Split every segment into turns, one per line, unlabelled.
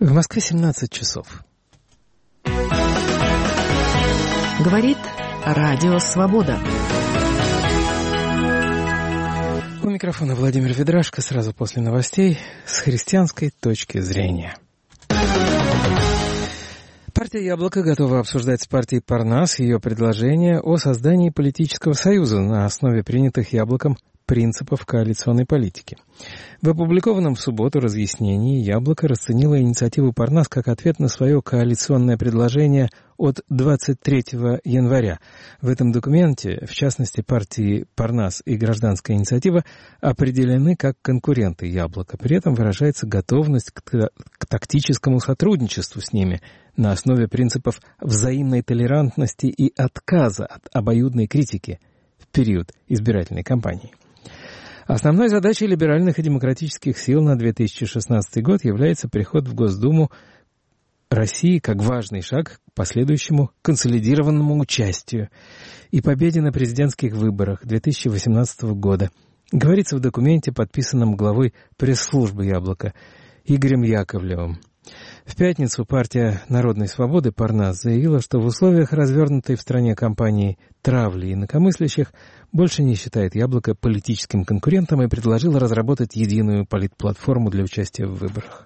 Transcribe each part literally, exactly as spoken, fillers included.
В Москве семнадцать часов.
Говорит Радио Свобода.
У микрофона Владимир Ведрашко, сразу после новостей с христианской точки зрения. Партия «Яблоко» готова обсуждать с партией «Парнас» ее предложение о создании политического союза на основе принятых «Яблоком» принципов коалиционной политики. В опубликованном в субботу разъяснении «Яблоко» расценило инициативу «Парнас» как ответ на свое коалиционное предложение от двадцать третьего января. В этом документе, в частности, партии «Парнас» и «Гражданская инициатива» определены как конкуренты «Яблока». При этом выражается готовность к, к тактическому сотрудничеству с ними на основе принципов взаимной толерантности и отказа от обоюдной критики в период избирательной кампании. Основной задачей либеральных и демократических сил на две тысячи шестнадцатый год является приход в Госдуму России как важный шаг к последующему консолидированному участию и победе на президентских выборах две тысячи восемнадцатого года, говорится в документе, подписанном главой пресс-службы «Яблока» Игорем Яковлевым. В пятницу партия Народной Свободы «Парнас» заявила, что в условиях развернутой в стране кампании травли инакомыслящих больше не считает «Яблоко» политическим конкурентом и предложила разработать единую политплатформу для участия в выборах.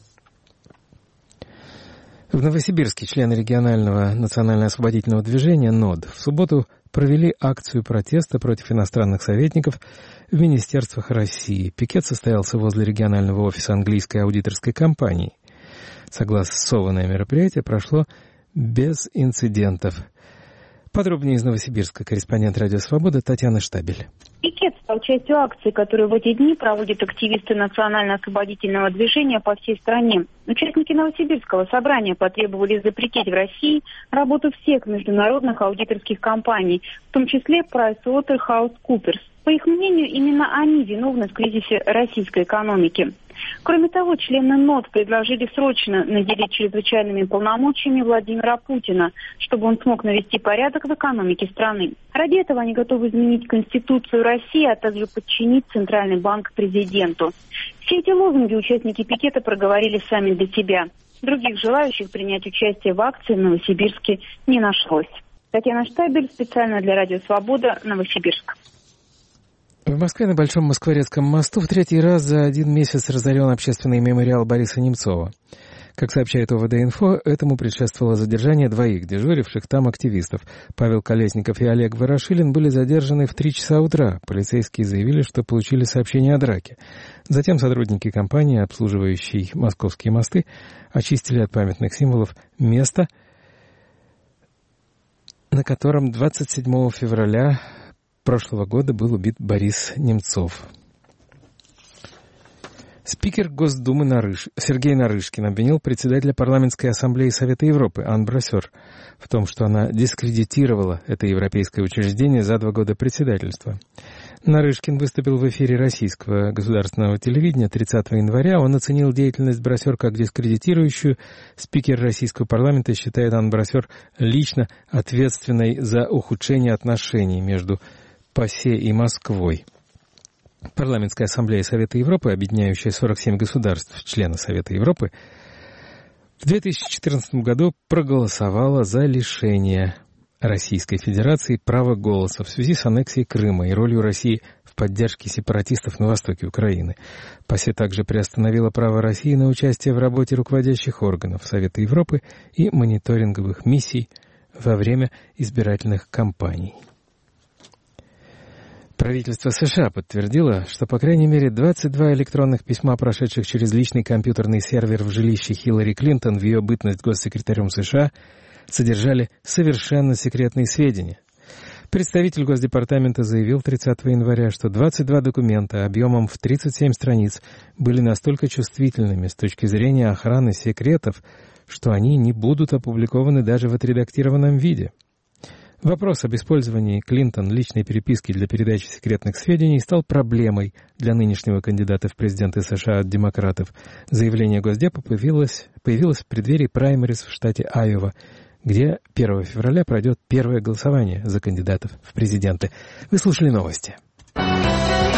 В Новосибирске члены регионального национально-освободительного движения НОД в субботу провели акцию протеста против иностранных советников в министерствах России. Пикет состоялся возле регионального офиса английской аудиторской компании. Согласованное мероприятие прошло без инцидентов. Подробнее из Новосибирска корреспондент «Радио Свобода» Татьяна Штабель.
Пикет стал частью акции, которую в эти дни проводят активисты национально-освободительного движения по всей стране. Участники Новосибирского собрания потребовали запретить в России работу всех международных аудиторских компаний, в том числе PricewaterhouseCoopers. По их мнению, именно они виновны в кризисе российской экономики. Кроме того, члены НОД предложили срочно наделить чрезвычайными полномочиями Владимира Путина, чтобы он смог навести порядок в экономике страны. Ради этого они готовы изменить Конституцию России, а также подчинить Центральный банк президенту. Все эти лозунги участники пикета проговорили сами для себя. Других желающих принять участие в акции в Новосибирске не нашлось. Татьяна Штабель, специально для Радио Свобода, Новосибирск.
В Москве на Большом Москворецком мосту в третий раз за один месяц разорен общественный мемориал Бориса Немцова. Как сообщает ОВД-инфо, этому предшествовало задержание двоих дежуривших там активистов. Павел Колесников и Олег Ворошилин были задержаны в три часа утра. Полицейские заявили, что получили сообщение о драке. Затем сотрудники компании, обслуживающей московские мосты, очистили от памятных символов место, на котором двадцать седьмого февраля прошлого года был убит Борис Немцов. Спикер Госдумы Нарыш... Сергей Нарышкин обвинил председателя парламентской ассамблеи Совета Европы Ан Брасер в том, что она дискредитировала это европейское учреждение за два года председательства. Нарышкин выступил в эфире российского государственного телевидения тридцатого января. Он оценил деятельность Брасер как дискредитирующую. Спикер российского парламента считает Ан Брасер лично ответственной за ухудшение отношений между ПАСЕ и Москвой. Парламентская ассамблея Совета Европы, объединяющая сорок семь государств, члены Совета Европы, в две тысячи четырнадцатом году проголосовала за лишение Российской Федерации права голоса в связи с аннексией Крыма и ролью России в поддержке сепаратистов на востоке Украины. ПАСЕ также приостановила право России на участие в работе руководящих органов Совета Европы и мониторинговых миссий во время избирательных кампаний. Правительство США подтвердило, что по крайней мере двадцать два электронных письма, прошедших через личный компьютерный сервер в жилище Хиллари Клинтон в ее бытность госсекретарем США, содержали совершенно секретные сведения. Представитель Госдепартамента заявил тридцатого января, что двадцать два документа объемом в тридцать семь страниц были настолько чувствительными с точки зрения охраны секретов, что они не будут опубликованы даже в отредактированном виде. Вопрос об использовании Клинтон личной переписки для передачи секретных сведений стал проблемой для нынешнего кандидата в президенты США от демократов. Заявление Госдепа появилось, появилось в преддверии праймериз в штате Айова, где первого февраля пройдет первое голосование за кандидатов в президенты. Вы слушали новости.